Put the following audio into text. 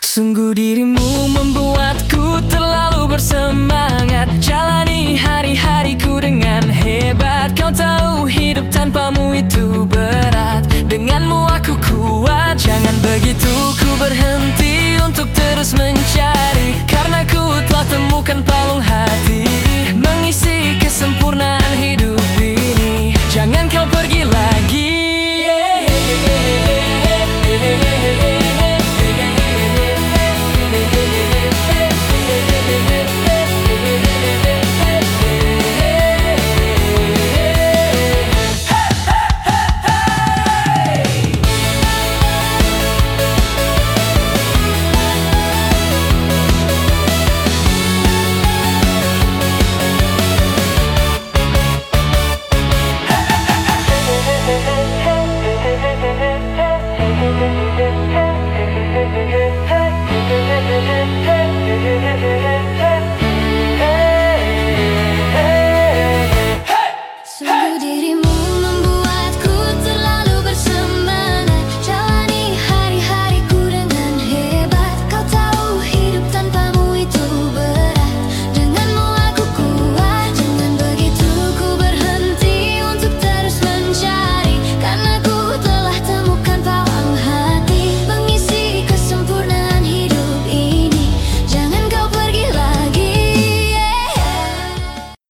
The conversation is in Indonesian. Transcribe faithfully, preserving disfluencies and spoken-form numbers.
Sungguh dirimu membuatku terlalu bersemangat. Jalani hari-hariku dengan hebat. Kau tahu hidup tanpamu itu berat. Denganmu aku kuat. Jangan begitu ku berhenti untuk terus mencari. Karena ku telah temukan palung hati, mengisi kesempurnaan hidup ini. Jangan kau pergi lagi. Sungguh dirimu